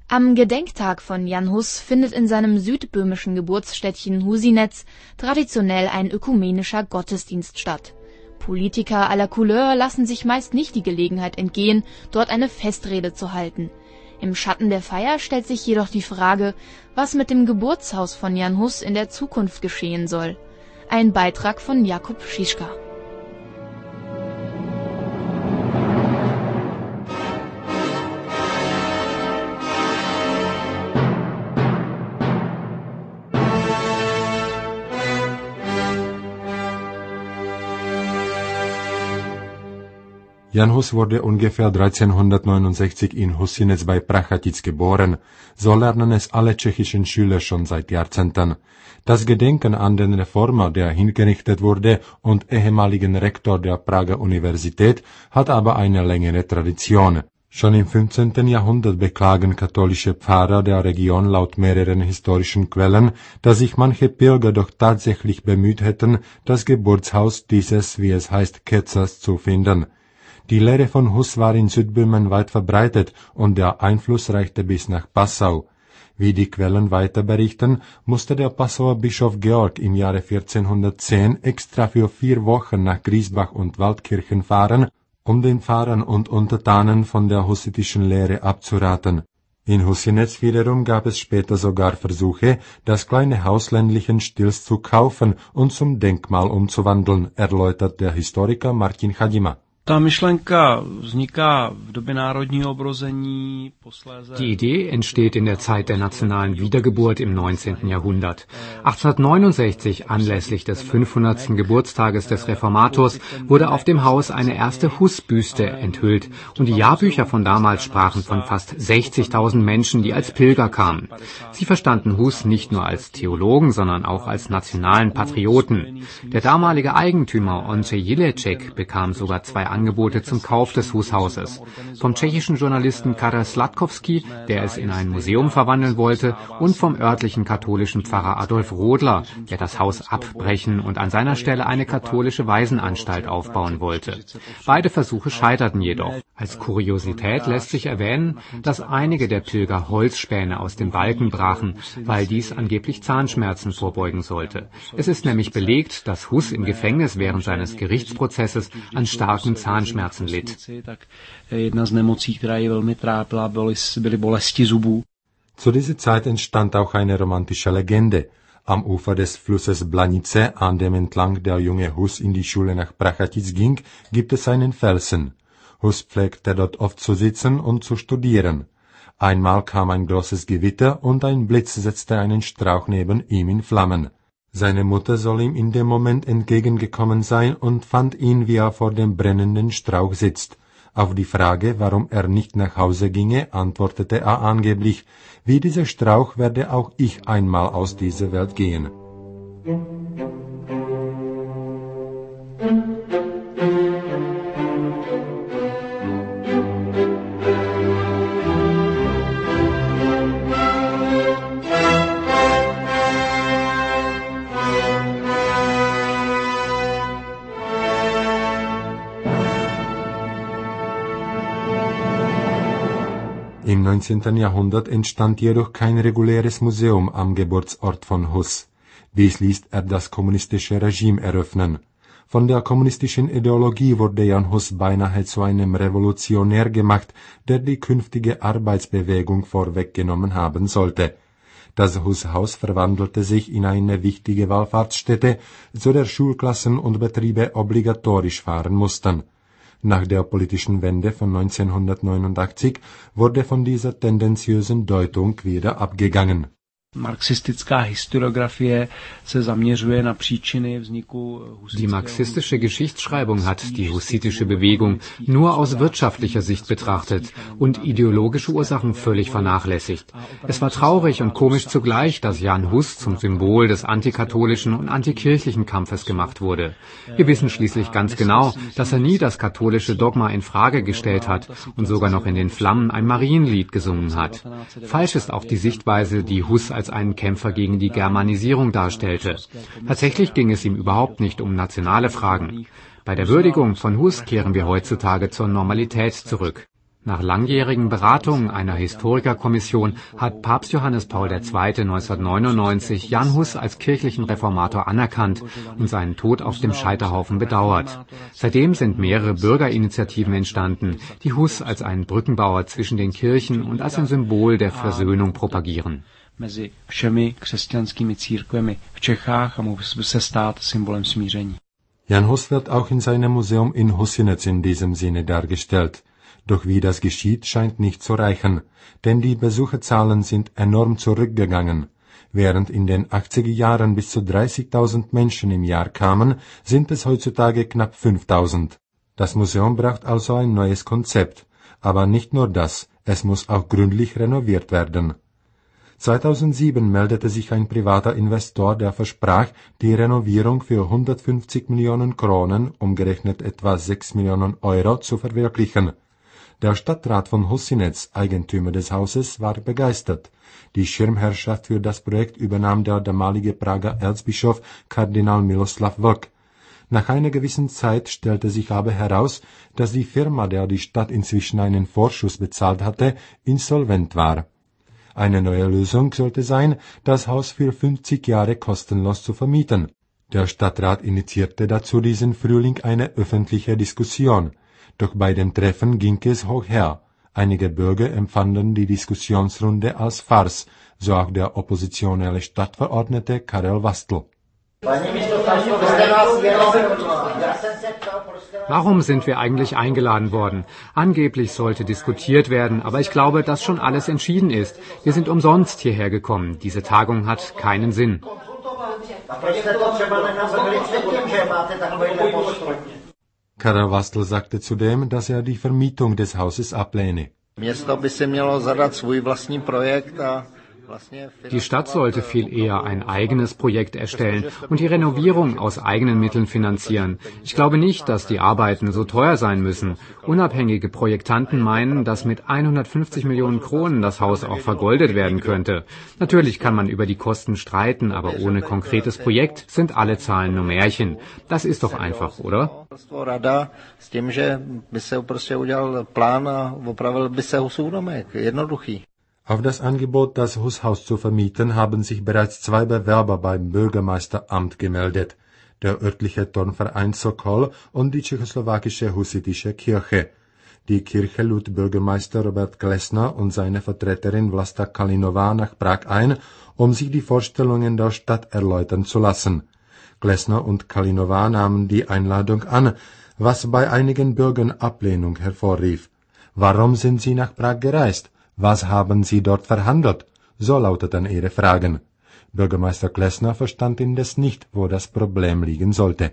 Am Gedenktag von Jan Hus findet in seinem südböhmischen Geburtsstädtchen Husinec traditionell ein ökumenischer Gottesdienst statt. Politiker aller Couleur lassen sich meist nicht die Gelegenheit entgehen, dort eine Festrede zu halten. Im Schatten der Feier stellt sich jedoch die Frage, was mit dem Geburtshaus von Jan Hus in der Zukunft geschehen soll. Ein Beitrag von Jakub Schischka. Jan Hus wurde ungefähr 1369 in Husinec bei Prachatic geboren. So lernen es alle tschechischen Schüler schon seit Jahrzehnten. Das Gedenken an den Reformer, der hingerichtet wurde, und ehemaligen Rektor der Prager Universität hat aber eine längere Tradition. Schon im 15. Jahrhundert beklagen katholische Pfarrer der Region laut mehreren historischen Quellen, dass sich manche Pilger doch tatsächlich bemüht hätten, das Geburtshaus dieses, wie es heißt, Ketzers zu finden. Die Lehre von Hus war in Südböhmen weit verbreitet und der Einfluss reichte bis nach Passau. Wie die Quellen weiter berichten, musste der Passauer Bischof Georg im Jahre 1410 extra für 4 Wochen nach Griesbach und Waldkirchen fahren, um den Pfarrern und Untertanen von der hussitischen Lehre abzuraten. In Husinec wiederum gab es später sogar Versuche, das kleine Haus ländlichen Stils zu kaufen und zum Denkmal umzuwandeln, erläutert der Historiker Martin Chadima. Die Idee entsteht in der Zeit der nationalen Wiedergeburt im 19. Jahrhundert. 1869, anlässlich des 500. Geburtstages des Reformators, wurde auf dem Haus eine erste Hus-Büste enthüllt und die Jahrbücher von damals sprachen von fast 60.000 Menschen, die als Pilger kamen. Sie verstanden Hus nicht nur als Theologen, sondern auch als nationalen Patrioten. Der damalige Eigentümer Ondřej Jilecek bekam sogar 2 Angebote zum Kauf des Hushauses. Vom tschechischen Journalisten Karel Sladkowski, der es in ein Museum verwandeln wollte, und vom örtlichen katholischen Pfarrer Adolf Rodler, der das Haus abbrechen und an seiner Stelle eine katholische Waisenanstalt aufbauen wollte. Beide Versuche scheiterten jedoch. Als Kuriosität lässt sich erwähnen, dass einige der Pilger Holzspäne aus den Balken brachen, weil dies angeblich Zahnschmerzen vorbeugen sollte. Es ist nämlich belegt, dass Hus im Gefängnis während seines Gerichtsprozesses an starken Zahnschmerzen litt. Zu dieser Zeit entstand auch eine romantische Legende. Am Ufer des Flusses Blanice, an dem entlang der junge Hus in die Schule nach Prachatic ging, gibt es einen Felsen. Hus pflegte dort oft zu sitzen und zu studieren. Einmal kam ein großes Gewitter und ein Blitz setzte einen Strauch neben ihm in Flammen. Seine Mutter soll ihm in dem Moment entgegengekommen sein und fand ihn, wie er vor dem brennenden Strauch sitzt. Auf die Frage, warum er nicht nach Hause ginge, antwortete er angeblich, wie dieser Strauch werde auch ich einmal aus dieser Welt gehen. Im 19. Jahrhundert entstand jedoch kein reguläres Museum am Geburtsort von Hus. Dies ließ er das kommunistische Regime eröffnen. Von der kommunistischen Ideologie wurde Jan Hus beinahe zu einem Revolutionär gemacht, der die künftige Arbeitsbewegung vorweggenommen haben sollte. Das Hus-Haus verwandelte sich in eine wichtige Wallfahrtsstätte, zu der Schulklassen und Betriebe obligatorisch fahren mussten. Nach der politischen Wende von 1989 wurde von dieser tendenziösen Deutung wieder abgegangen. Die marxistische Geschichtsschreibung hat die hussitische Bewegung nur aus wirtschaftlicher Sicht betrachtet und ideologische Ursachen völlig vernachlässigt. Es war traurig und komisch zugleich, dass Jan Hus zum Symbol des antikatholischen und antikirchlichen Kampfes gemacht wurde. Wir wissen schließlich ganz genau, dass er nie das katholische Dogma in Frage gestellt hat und sogar noch in den Flammen ein Marienlied gesungen hat. Falsch ist auch die Sichtweise, die Hus als einen Kämpfer gegen die Germanisierung darstellte. Tatsächlich ging es ihm überhaupt nicht um nationale Fragen. Bei der Würdigung von Hus kehren wir heutzutage zur Normalität zurück. Nach langjährigen Beratungen einer Historikerkommission hat Papst Johannes Paul II. 1999 Jan Hus als kirchlichen Reformator anerkannt und seinen Tod auf dem Scheiterhaufen bedauert. Seitdem sind mehrere Bürgerinitiativen entstanden, die Hus als einen Brückenbauer zwischen den Kirchen und als ein Symbol der Versöhnung propagieren. Mezi všemi křesťanskými církvemi v Čechách a mohl se stát symbolem smíření. Jan Hus wird auch in seinem Museum in Husinec in diesem Sinne dargestellt. Doch wie das geschieht, scheint nicht zu reichen, denn die Besucherzahlen sind enorm zurückgegangen. Während in den 80er Jahren bis zu 30.000 Menschen im Jahr kamen, sind es heutzutage knapp 5.000. Das Museum braucht also ein neues Konzept. Aber nicht nur das, es muss auch gründlich renoviert werden. 2007 meldete sich ein privater Investor, der versprach, die Renovierung für 150 Millionen Kronen, umgerechnet etwa 6 Millionen Euro, zu verwirklichen. Der Stadtrat von Husinec, Eigentümer des Hauses, war begeistert. Die Schirmherrschaft für das Projekt übernahm der damalige Prager Erzbischof Kardinal Miloslav Vlk. Nach einer gewissen Zeit stellte sich aber heraus, dass die Firma, der die Stadt inzwischen einen Vorschuss bezahlt hatte, insolvent war. Eine neue Lösung sollte sein, das Haus für 50 Jahre kostenlos zu vermieten. Der Stadtrat initiierte dazu diesen Frühling eine öffentliche Diskussion. Doch bei dem Treffen ging es hoch her. Einige Bürger empfanden die Diskussionsrunde als Farce, so auch der oppositionelle Stadtverordnete Karel Wastl. Warum sind wir eigentlich eingeladen worden? Angeblich sollte diskutiert werden, aber ich glaube, dass schon alles entschieden ist. Wir sind umsonst hierher gekommen. Diese Tagung hat keinen Sinn. Karel Wastl sagte zudem, dass er die Vermietung des Hauses ablehne. Die Stadt sollte viel eher ein eigenes Projekt erstellen und die Renovierung aus eigenen Mitteln finanzieren. Ich glaube nicht, dass die Arbeiten so teuer sein müssen. Unabhängige Projektanten meinen, dass mit 150 Millionen Kronen das Haus auch vergoldet werden könnte. Natürlich kann man über die Kosten streiten, aber ohne konkretes Projekt sind alle Zahlen nur Märchen. Das ist doch einfach, oder? Auf das Angebot, das Hushaus zu vermieten, haben sich bereits 2 Bewerber beim Bürgermeisteramt gemeldet, der örtliche Turnverein Sokol und die tschechoslowakische Husitische Kirche. Die Kirche lud Bürgermeister Robert Klesna und seine Vertreterin Vlasta Kalinová nach Prag ein, um sich die Vorstellungen der Stadt erläutern zu lassen. Klesna und Kalinová nahmen die Einladung an, was bei einigen Bürgern Ablehnung hervorrief. Warum sind sie nach Prag gereist? Was haben Sie dort verhandelt? So lauteten ihre Fragen. Bürgermeister Klesna verstand indes nicht, wo das Problem liegen sollte.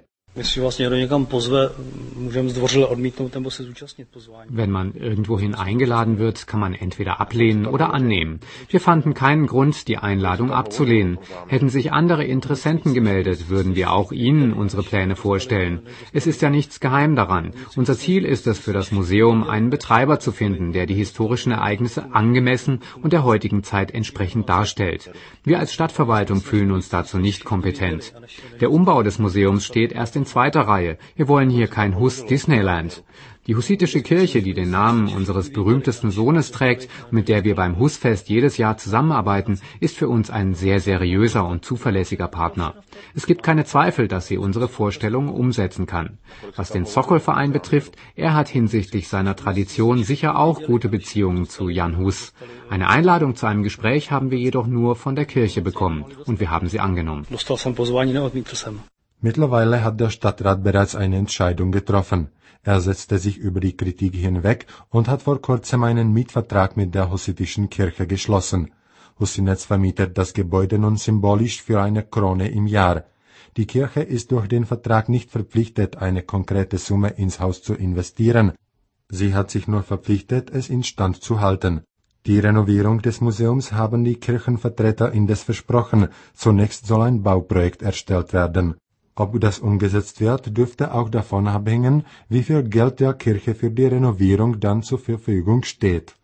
Wenn man irgendwohin eingeladen wird, kann man entweder ablehnen oder annehmen. Wir fanden keinen Grund, die Einladung abzulehnen. Hätten sich andere Interessenten gemeldet, würden wir auch ihnen unsere Pläne vorstellen. Es ist ja nichts geheim daran. Unser Ziel ist es, für das Museum einen Betreiber zu finden, der die historischen Ereignisse angemessen und der heutigen Zeit entsprechend darstellt. Wir als Stadtverwaltung fühlen uns dazu nicht kompetent. Der Umbau des Museums steht erst in zweiter Reihe. Wir wollen hier kein Hus-Disneyland. Die husitische Kirche, die den Namen unseres berühmtesten Sohnes trägt und mit der wir beim Husfest jedes Jahr zusammenarbeiten, ist für uns ein sehr seriöser und zuverlässiger Partner. Es gibt keine Zweifel, dass sie unsere Vorstellungen umsetzen kann. Was den Sokol-Verein betrifft, er hat hinsichtlich seiner Tradition sicher auch gute Beziehungen zu Jan Hus. Eine Einladung zu einem Gespräch haben wir jedoch nur von der Kirche bekommen und wir haben sie angenommen. Mittlerweile hat der Stadtrat bereits eine Entscheidung getroffen. Er setzte sich über die Kritik hinweg und hat vor kurzem einen Mietvertrag mit der Hussitischen Kirche geschlossen. Husinec vermietet das Gebäude nun symbolisch für eine Krone im Jahr. Die Kirche ist durch den Vertrag nicht verpflichtet, eine konkrete Summe ins Haus zu investieren. Sie hat sich nur verpflichtet, es instand zu halten. Die Renovierung des Museums haben die Kirchenvertreter indes versprochen. Zunächst soll ein Bauprojekt erstellt werden. Ob das umgesetzt wird, dürfte auch davon abhängen, wie viel Geld der Kirche für die Renovierung dann zur Verfügung steht.